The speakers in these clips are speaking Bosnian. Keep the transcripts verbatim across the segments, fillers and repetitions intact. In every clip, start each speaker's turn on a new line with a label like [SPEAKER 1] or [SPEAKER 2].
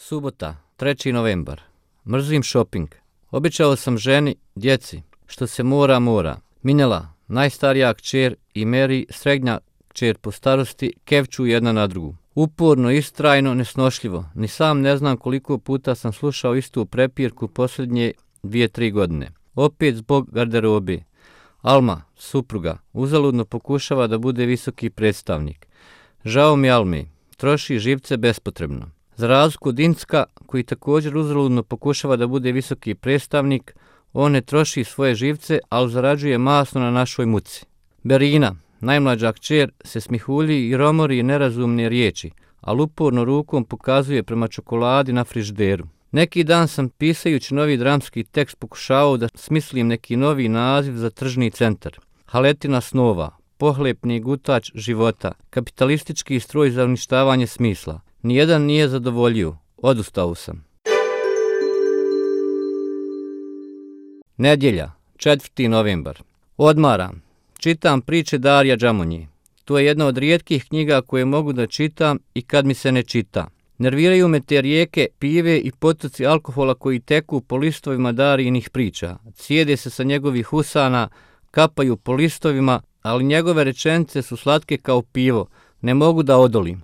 [SPEAKER 1] Subota, treći novembar. Mrzim šoping. Obećao sam ženi, djeci, što se mora, mora. Minela, najstarija kćer, i Mary, srednja kćer po starosti, kevču jedna na drugu. Uporno, istrajno, nesnošljivo. Ni sam ne znam koliko puta sam slušao istu prepirku posljednje dvije, tri godine. Opet zbog garderobe. Alma, supruga, uzaludno pokušava da bude visoki predstavnik. Žao mi Almi, troši živce bespotrebno. Za razliku od Incka, koji također uzaludno pokušava da bude visoki predstavnik, on ne troši svoje živce, ali zarađuje masno na našoj muci. Berina, najmlađa kćer, se smihulji i romori nerazumne riječi, ali uporno rukom pokazuje prema čokoladi na frižideru. Neki dan sam, pisajući novi dramski tekst, pokušavao da smislim neki novi naziv za tržni centar. Haletina snova, pohlepni gutač života, kapitalistički stroj za uništavanje smisla. Nijedan nije zadovoljio. Odustao sam. Nedjelja, četvrti novembar. Odmaram. Čitam priče Darija Džamonji. To je jedna od rijetkih knjiga koje mogu da čitam i kad mi se ne čita. Nerviraju me te rijeke, pive i potoci alkohola koji teku po listovima Darijinih priča. Cijede se sa njegovih usana, kapaju po listovima, ali njegove rečenice su slatke kao pivo. Ne mogu da odolim.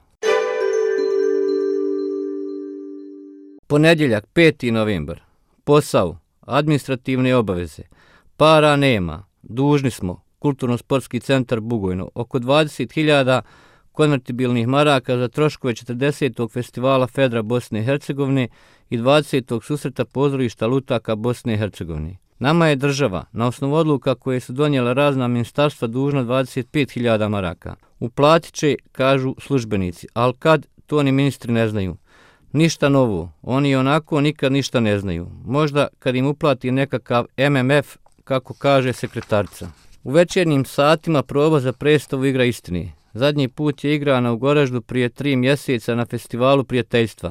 [SPEAKER 1] Ponedjeljak, peti novembar. Posao, administrativne obaveze. Para nema, dužni smo. Kulturno-sportski centar Bugojno. Oko dvadeset hiljada konvertibilnih maraka za troškove četrdesetog festivala Fedra Bosne i Hercegovine i dvadesetog susreta pozorišta lutaka Bosne i Hercegovine. Nama je država, na osnovu odluka koje su donijela razna ministarstva, dužna dvadeset pet hiljada maraka. Uplatit će, kažu službenici, ali kad, to ni ministri ne znaju. Ništa novo, oni onako nikad ništa ne znaju. Možda kad im uplati nekakav M M F, kako kaže sekretarica. U večernjim satima proba za predstavu Igra istine. Zadnji put je igrana u Goraždu prije tri mjeseca na festivalu prijateljstva.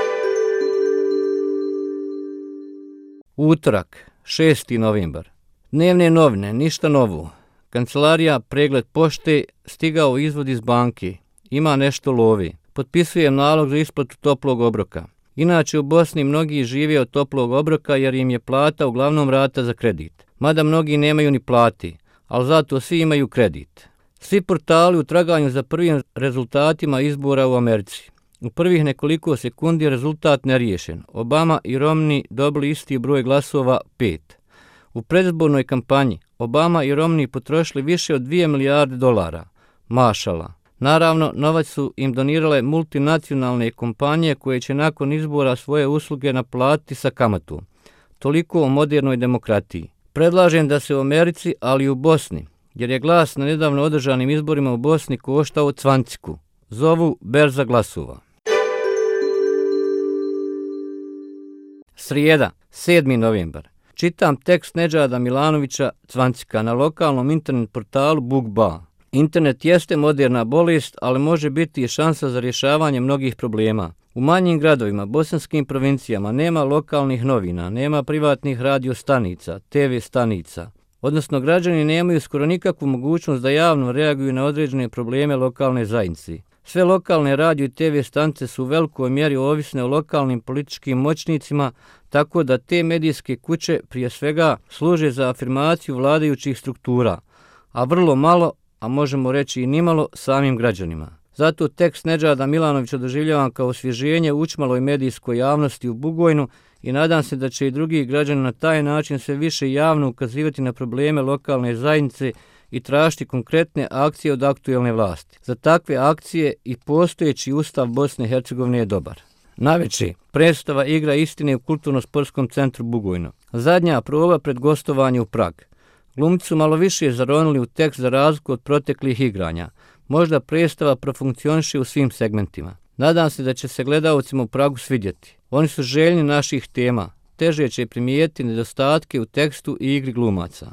[SPEAKER 1] Utorak, šesti novembar. Dnevne novine, ništa novo. Kancelarija, pregled pošte, stigao izvod iz banke. Ima nešto lovi. Potpisujem nalog za isplatu toplog obroka. Inače u Bosni mnogi žive od toplog obroka jer im je plata uglavnom rata za kredit. Mada mnogi nemaju ni plati, ali zato svi imaju kredit. Svi portali u traganju za prvim rezultatima izbora u Americi. U prvih nekoliko sekundi rezultat neriješen. Obama i Romney dobili isti broj glasova, pet. U predizbornoj kampanji Obama i Romney potrošili više od dvije milijarde dolara. Mašala. Naravno, novac su im donirale multinacionalne kompanije koje će nakon izbora svoje usluge naplatiti sa kamatom. Toliko o modernoj demokratiji. Predlažem da se u Americi, ali i u Bosni, jer je glas na nedavno održanim izborima u Bosni koštao cvanciku. Zovu berza glasova. Srijeda, sedmi novembar. Čitam tekst Nedžada Milanovića Cvancika na lokalnom internet portalu Bugba. Internet jeste moderna bolest, ali može biti i šansa za rješavanje mnogih problema. U manjim gradovima, bosanskim provincijama nema lokalnih novina, nema privatnih radio stanica, te ve stanica. Odnosno, građani nemaju skoro nikakvu mogućnost da javno reaguju na određene probleme lokalne zajednice. Sve lokalne radio i te ve stanice su u velikoj mjeri ovisne o lokalnim političkim moćnicima, tako da te medijske kuće prije svega služe za afirmaciju vladajućih struktura, a vrlo malo, a možemo reći i nimalo, samim građanima. Zato tekst Nedžada Milanovića doživljavam kao osvježenje učmaloj medijskoj javnosti u Bugojnu i nadam se da će i drugi građani na taj način sve više javno ukazivati na probleme lokalne zajednice i tražiti konkretne akcije od aktuelne vlasti. Za takve akcije i postojeći Ustav Bosne i Hercegovine je dobar. Navečer, predstava Igra istine u Kulturno-sportskom centru Bugojno. Zadnja proba pred gostovanje u Prag. Glumci su malo više zaronili u tekst za razliku od proteklih igranja. Možda predstava profunkcioniše u svim segmentima. Nadam se da će se gledaocima u Pragu svidjeti. Oni su željni naših tema. Teže će primijetiti nedostatke u tekstu i igri glumaca.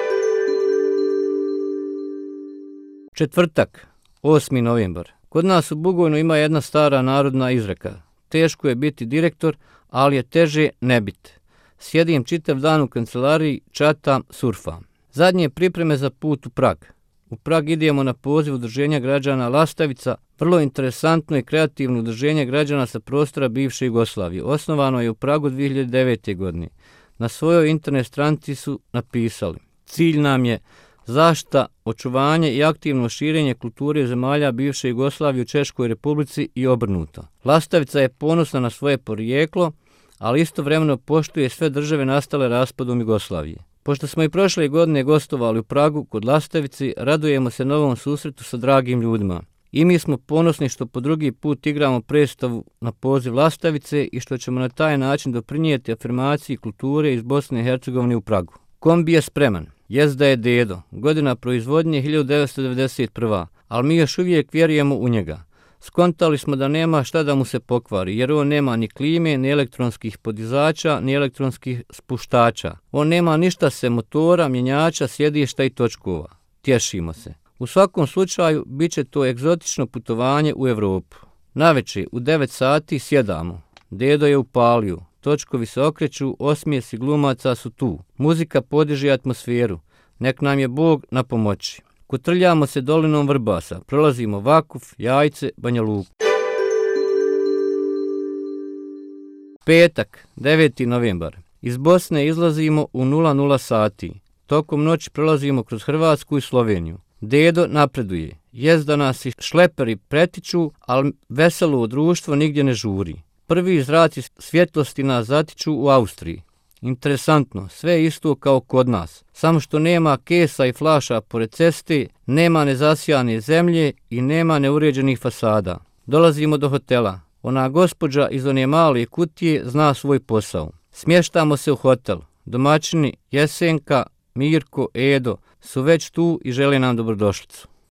[SPEAKER 1] Četvrtak, osmi novembar. Kod nas u Bugojnu ima jedna stara narodna izreka. Teško je biti direktor, ali je teže ne biti. Sjedim čitav dan u kancelariji, čatam, surfam. Zadnje pripreme za put u Prag. U Prag idemo na poziv udruženja građana Lastavica, vrlo interesantno i kreativno udruženje građana sa prostora bivše Jugoslavije. Osnovano je u Pragu dvije hiljade devete. godine. Na svojoj internet stranici su napisali: cilj nam je zaštita, očuvanje i aktivno širenje kulture zemalja bivše Jugoslavije u Češkoj Republici i obrnuto. Lastavica je ponosna na svoje porijeklo, ali istovremeno poštuje sve države nastale raspadom Jugoslavije. Pošto smo i prošle godine gostovali u Pragu kod Lastavici, radujemo se novom susretu sa dragim ljudima. I mi smo ponosni što po drugi put igramo predstavu na poziv Lastavice i što ćemo na taj način doprinijeti afirmaciji kulture iz Bosne i Hercegovine u Pragu. Kombi je spreman. Jezda je dedo. Godina proizvodnje hiljadu devetsto devedeset prva. Ali mi još uvijek vjerujemo u njega. Skontali smo da nema šta da mu se pokvari, jer on nema ni klime, ni elektronskih podizača, ni elektronskih spuštača. On nema ništa se motora, mjenjača, sjedišta i točkova. Tješimo se. U svakom slučaju, bit će to egzotično putovanje u Europu. Navečer u devet sati sjedamo. Dedo je upalio. Točkovi se okreću, osmijesi glumaca su tu. Muzika podiže atmosferu. Nek nam je Bog na pomoći. Kotrljamo se dolinom Vrbasa, prolazimo Vakuf, Jajce, Banja Luku. Petak, deveti novembar. Iz Bosne izlazimo u nula nula sati. Tokom noći prolazimo kroz Hrvatsku i Sloveniju. Dedo napreduje. Jezda nas i šleperi pretiču, ali veselo društvo nigdje ne žuri. Prvi zraci svjetlosti nas zatiču u Austriji. Interesantno, sve isto kao kod nas, samo što nema kesa i flaša pored ceste, nema nezasijane zemlje i nema neuređenih fasada. Dolazimo do hotela. Ona gospođa iz one male kutije zna svoj posao. Smještamo se u hotel. Domaćini Jesenka, Mirko, Edo su već tu i žele nam dobrodošlicu.